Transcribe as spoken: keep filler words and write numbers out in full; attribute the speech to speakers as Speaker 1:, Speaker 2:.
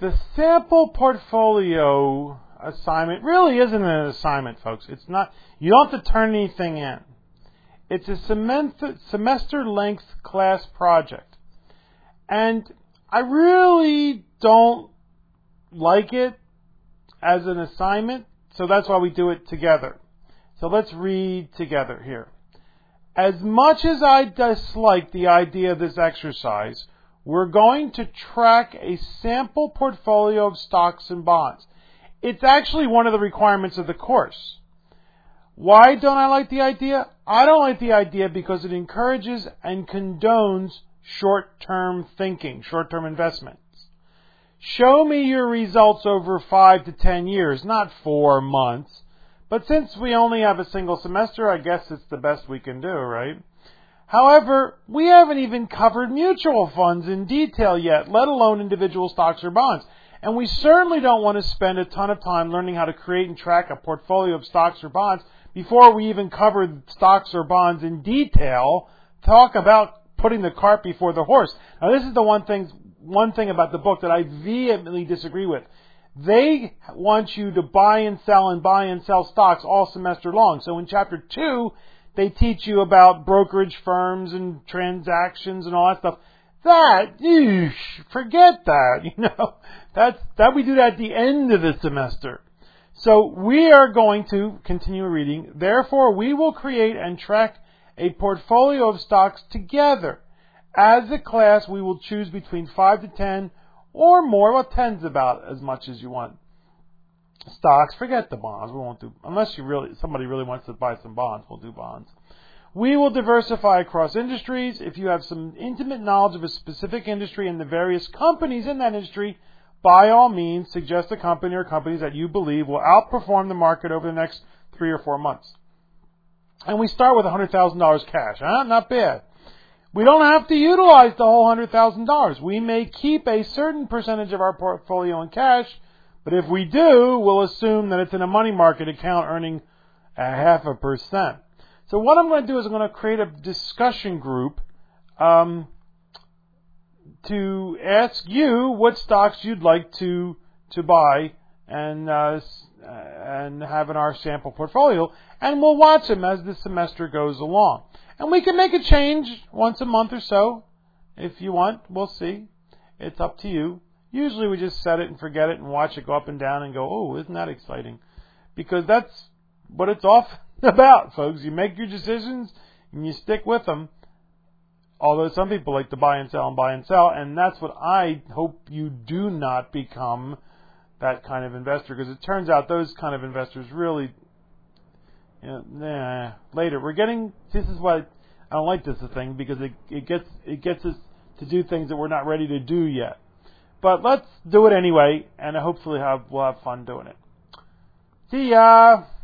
Speaker 1: the sample portfolio assignment really isn't an assignment, folks. It's not. You don't have to turn anything in. It's a semester, semester-length class project. And I really don't like it as an assignment, so that's why we do it together. So let's read together here. As much as I dislike the idea of this exercise, we're going to track a sample portfolio of stocks and bonds. It's actually one of the requirements of the course. Why don't I like the idea? I don't like the idea because it encourages and condones short-term thinking, short-term investments. Show me your results over five to ten years, not four months. But since we only have a single semester, I guess it's the best we can do, right? However, we haven't even covered mutual funds in detail yet, let alone individual stocks or bonds. And we certainly don't want to spend a ton of time learning how to create and track a portfolio of stocks or bonds before we even cover stocks or bonds in detail. Talk about putting the cart before the horse. Now, this is the one thing, one thing about the book that I vehemently disagree with. They want you to buy and sell and buy and sell stocks all semester long. So in chapter two, they teach you about brokerage firms and transactions and all that stuff. That, eesh, forget that, you know. That's, that we do that at the end of the semester. So we are going to continue reading. Therefore, we will create and track a portfolio of stocks together. As a class, we will choose between five to ten or more. Well, ten's about as much as you want. Stocks, forget the bonds. We won't do, unless you really, somebody really wants to buy some bonds, we'll do bonds. We will diversify across industries. If you have some intimate knowledge of a specific industry and the various companies in that industry, by all means, suggest a company or companies that you believe will outperform the market over the next three or four months. And we start with one hundred thousand dollars cash. Huh? Not bad. We don't have to utilize the whole one hundred thousand dollars. We may keep a certain percentage of our portfolio in cash, but if we do, we'll assume that it's in a money market account earning a half a percent. So what I'm going to do is I'm going to create a discussion group um, to ask you what stocks you'd like to to buy and uh, and have in our sample portfolio, and we'll watch them as the semester goes along. And we can make a change once a month or so if you want. We'll see. It's up to you. Usually we just set it and forget it and watch it go up and down and go, oh, isn't that exciting? Because that's what it's all about, folks. You make your decisions and you stick with them. Although some people like to buy and sell and buy and sell, and that's what I hope you do not become, that kind of investor, because it turns out those kind of investors really, you know, nah. Later, we're getting, this is why I don't like this thing, because it, it gets it gets us to do things that we're not ready to do yet. But let's do it anyway, and hopefully have, we'll have fun doing it. See ya!